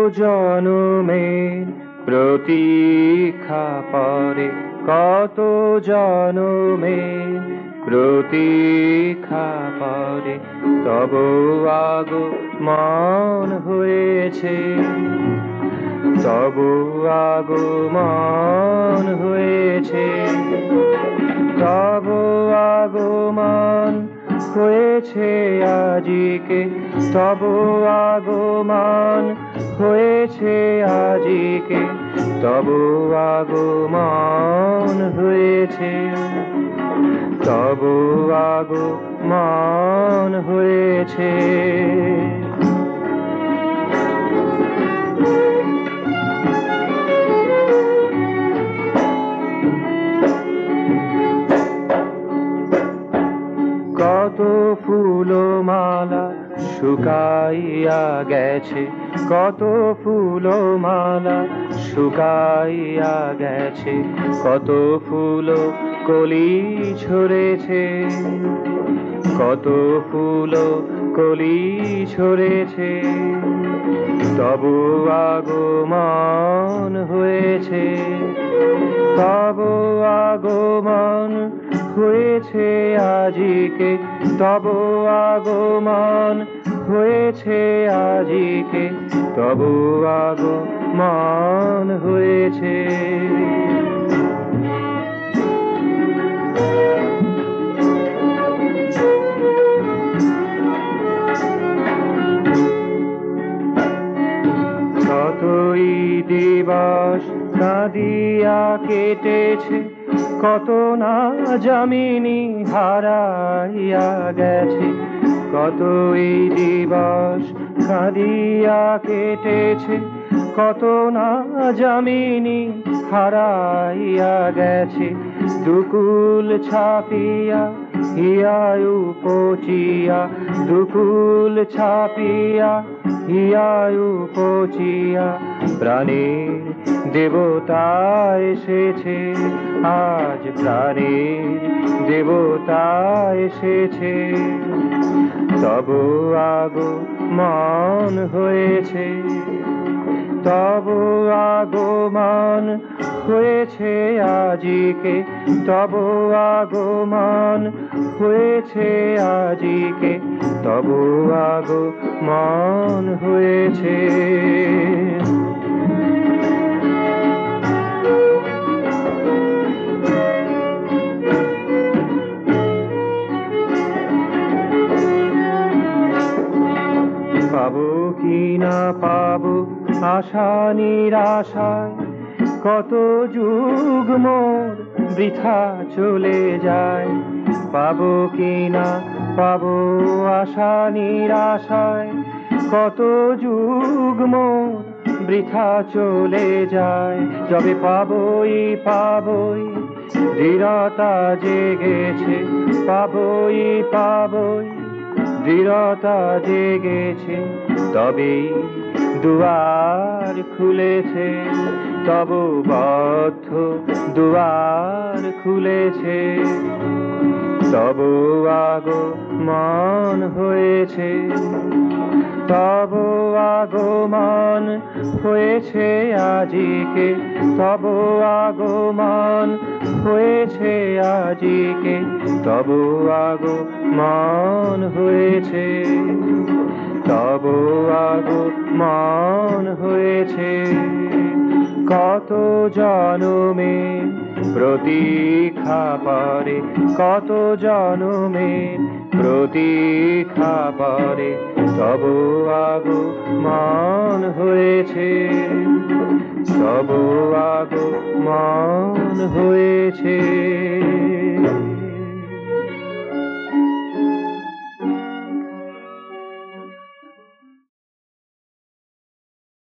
জনমের প্রতীক্ষা পরে, কত জনমের প্রতীক্ষা পরে তব আগমন হয়েছে, তব আগমন হয়েছে, তব আগমন হয়েছে আজিকে, তব আগমন হয়েছে আজিকে, তব আগমন হয়েছে, তব আগমন হয়েছে। কত ফুলমালা শুকাইয়া গেছে, কত ফুলমালা শুকাইয়া গেছে, কত ফুল কলি ঝরেছে, কত ফুল কলি ঝরেছে, তব আগমন হয়েছে, তব আগমন হয়েছে আজিকে, তব আগমন হয়েছে আজিকে, তব আগমন হয়েছে। কতই দিবস কাঁদিয়া কেটেছে, কত না যামিনী হারাইয়া গেছে, কতই দিবস কাঁদিয়া কেটেছে, কত না যামিনী হারাইয়া গেছে, দুকুল ছাপিয়া হিয়ায় উপচিয়া, দুকুল ছাপিয়া হিয়ায় উপচিয়া, প্রাণের দেবতা এসেছে, আজ প্রাণের দেবতা এসেছে, তব আগমন হয়েছে, তব আগমন হয়েছে আজিকে, তব আগমন হয়েছে আজিকে, তব আগমন হয়েছে। পাবো কি না পাবো আশা নিরাশায়, কত যুগ মোর বৃথা চলে যায়, পাবো কি না পাবো আশা নিরাশায়, কত যুগ মোর বৃথা চলে যায়, যবে পাবোই পাবোই দৃঢ়তা জেগেছে, পাবোই পাবোই দৃঢ়তা জেগেছে, তবেই দুয়ার খুলেছে, তব বদ্ধ দুয়ার খুলেছে, তব আগমন হয়েছে, তব আগমন হয়েছে আজিকে, তব আগমন হয়েছে আজিকে, তব আগমন হয়েছে, তব আগমন হয়েছে। কত জনমের প্রতীক্ষা পরে, কত জনমের প্রতীক্ষা পরে তব আগমন হয়েছে, তব আগমন হয়েছে।